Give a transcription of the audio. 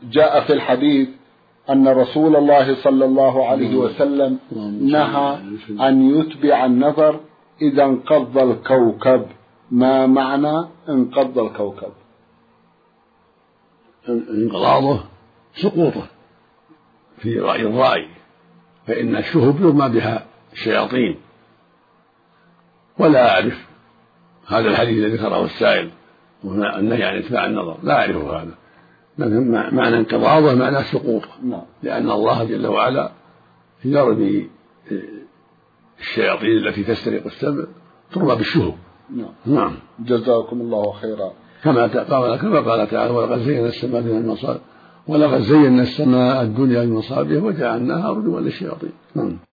جاء في الحديث أن رسول الله صلى الله عليه وسلم نهى أن يتبع النظر إذا انقض الكوكب. ما معنى انقض الكوكب؟ انقراضه سقوطه في رأي الرأي، فإن الشهب يرمى بها الشياطين، ولا أعرف هذا الحديث الذي ذكره السائل النهي عن اتباع النظر، لا أعرفه هذا، لكن معنى انقراضه معنى سقوطه، لأن الله جل وعلا يرمي الشياطين التي تسترق السمع ترمى بالشهب. نعم. جزاكم الله خيرا. كما قال تعالى: ولقد زينا السماء الدنيا بمصابيح وجعلناها رجوما للشياطين.